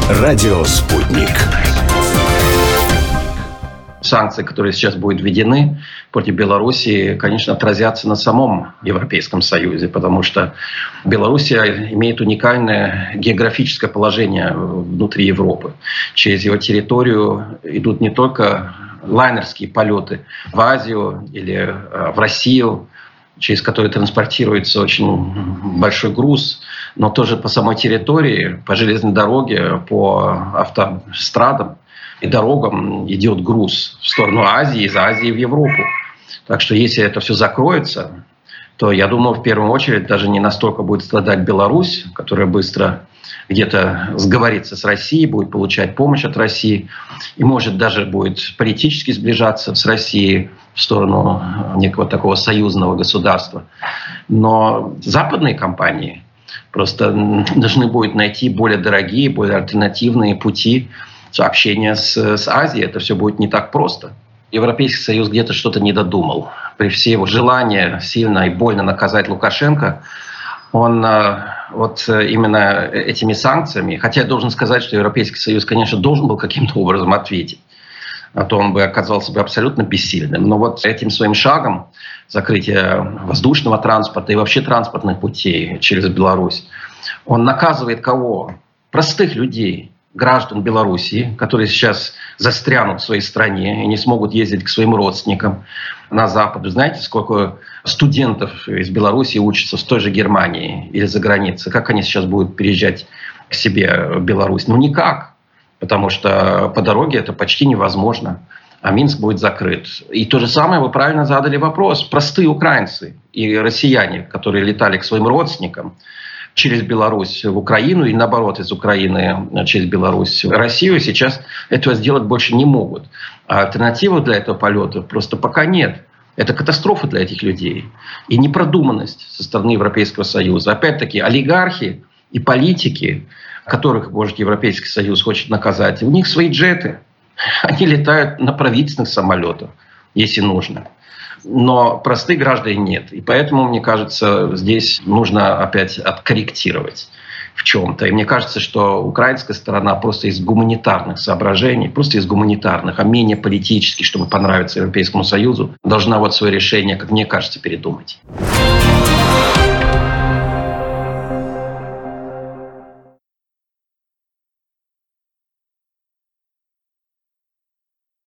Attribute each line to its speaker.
Speaker 1: Радио «Спутник».
Speaker 2: Санкции, которые сейчас будут введены против Белоруссии, конечно, отразятся на самом Европейском Союзе, потому что Белоруссия имеет уникальное географическое положение внутри Европы. Через его территорию идут не только лайнерские полеты в Азию или в Россию, через которые транспортируется очень большой груз, но тоже по самой территории, по железной дороге, по автострадам и дорогам идет груз в сторону Азии, из Азии в Европу. Так что если это все закроется, то, я думаю, в первую очередь даже не настолько будет страдать Беларусь, которая быстро где-то сговорится с Россией, будет получать помощь от России и, может, даже будет политически сближаться с Россией в сторону некого такого союзного государства. Но западные компании просто должны будут найти более дорогие, более альтернативные пути общения с Азией. Это все будет не так просто. Европейский Союз где-то что-то не додумал. При всем его желании сильно и больно наказать Лукашенко, он вот именно этими санкциями, хотя я должен сказать, что Европейский Союз, конечно, должен был каким-то образом ответить, а то он бы оказался бы абсолютно бессильным. Но вот этим своим шагом закрытия воздушного транспорта и вообще транспортных путей через Беларусь, он наказывает кого? Простых людей, граждан Белоруссии, которые сейчас застрянут в своей стране и не смогут ездить к своим родственникам на Запад. Вы знаете, сколько студентов из Белоруссии учатся в той же Германии или за границей? Как они сейчас будут переезжать к себе в Беларусь? Ну никак, потому что по дороге это почти невозможно, а Минск будет закрыт. И то же самое, вы правильно задали вопрос. Простые украинцы и россияне, которые летали к своим родственникам через Беларусь в Украину и наоборот из Украины через Беларусь в Россию, сейчас этого сделать больше не могут. А альтернативы для этого полета просто пока нет. Это катастрофа для этих людей. И непродуманность со стороны Европейского Союза. Опять-таки олигархи и политики, которых, может, Европейский Союз хочет наказать, у них свои джеты. Они летают на правительственных самолетах, если нужно. Но простых граждан нет. И поэтому, мне кажется, здесь нужно опять откорректировать в чем-то. И мне кажется, что украинская сторона просто из гуманитарных соображений, просто из гуманитарных, а менее политических, чтобы понравиться Европейскому Союзу, должна вот свое решение, как мне кажется, передумать.